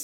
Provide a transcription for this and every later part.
this.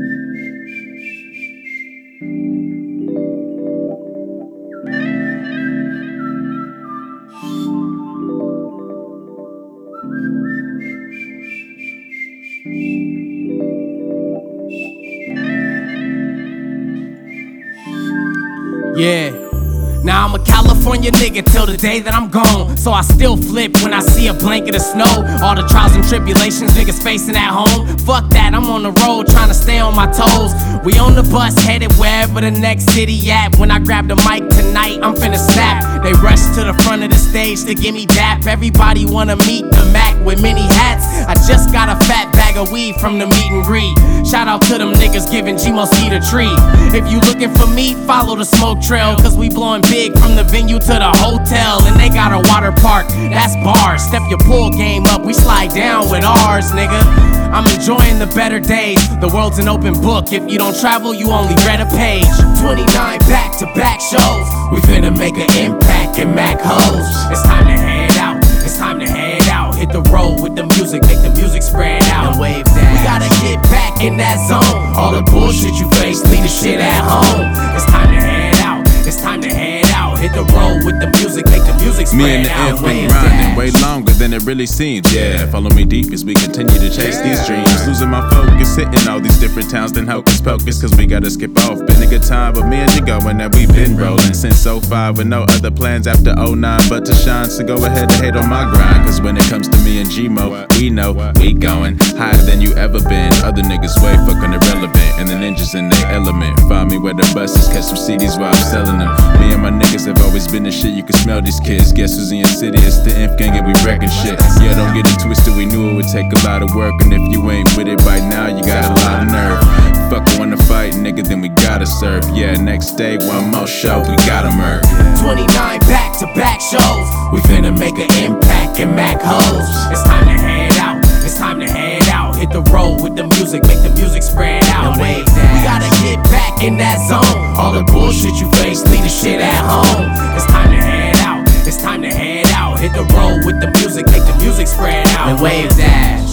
Yeah. Now I'm a California nigga till the day that I'm gone. So I still flip when I see a blanket of snow. All the trials and tribulations niggas facing at home. Fuck that, I'm on the road trying to stay on my toes. We on the bus headed wherever the next city at. When I grab the mic tonight, I'm finna snap. They rush to the front of the stage to give me dap. Everybody wanna meet the Mac with many hats. I just got a fat bag of weed from the meet and greet. Shout out to them niggas giving G-Mo-C the treat. If you looking for me, follow the smoke trail. Cause we blowing big from the venue to the hotel. And they got a water park, that's bars. Step your pool game up, we slide down with ours, nigga. I'm enjoying the better days. The world's an open book. If you don't travel, you only read a page. 29 back-to-back shows. We finna make an impact in Mac hoes. It's time to head out. It's time to head out. Hit the road with the music, make the music spread out. And wave that. We gotta get back in that zone. All the bullshit you face, leave the shit at home. It's time to head out. It's time to head out. Hit the road with the music, make the music spread out. Me and the F been grinding way longer than it really seems. Yeah, follow me deep as we continue to chase these dreams. Losing my focus, hitting all these different towns, then hocus pocus. Cause we gotta skip off. Been a good time, but me and you going and we been rolling since 05 with no other plans after 09. But to shine, so go ahead and hate on my grind. Cause when it comes to me and G-Mo, we know we going higher than you ever been. Other niggas way fucking irrelevant, and the ninjas in their element. Find me where the buses, catch some CDs while I'm selling them. Me and my niggas have always been the shit, you can smell these kids. Guess who's in your city? It's the Inf gang and we wrecking shit. Yeah, don't get it twisted, we knew it would take a lot of work. And if you ain't with it by now, you got a lot of nerve. Fuck, wanna fight, nigga, then we gotta serve. Yeah, next day, one more show, we gotta merge. 29 back-to-back shows. We finna make an impact in Mac hoes. It's time to head out. It's time to head out. Hit the road with the music, make the music spread out. And wave that. We gotta get back in that zone. All the bullshit you face, leave the shit at home. It's time to head out. It's time to head out. Hit the road with the music, make the music spread out. And wave dash.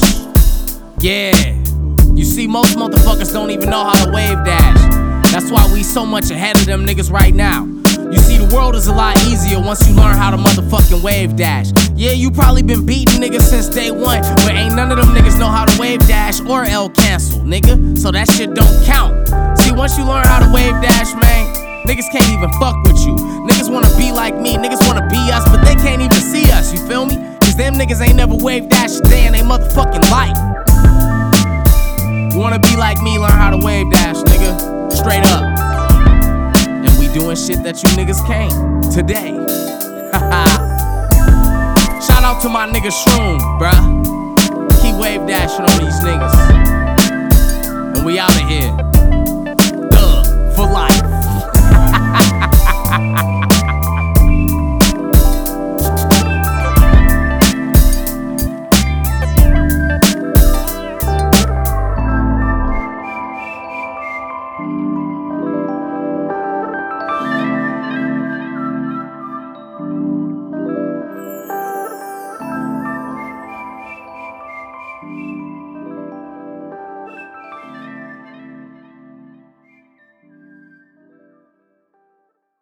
Yeah. You see, most motherfuckers don't even know how to wave dash. That's why we so much ahead of them niggas right now. You see, the world is a lot easier once you learn how to motherfucking wave dash. Yeah, you probably been beating niggas since day one, but ain't none of them niggas know how to wave dash or L cancel, nigga. So that shit don't count. See, once you learn how to wave dash, man, niggas can't even fuck with you. Niggas wanna be like me, niggas wanna be us, but they can't even see us, you feel me? Cause them niggas ain't never wave dash a day in they motherfucking life. You wanna be like me, learn how to wave dash, nigga. Straight up. And we doing shit that you niggas can't today. Shout out to my nigga Shroom, bruh.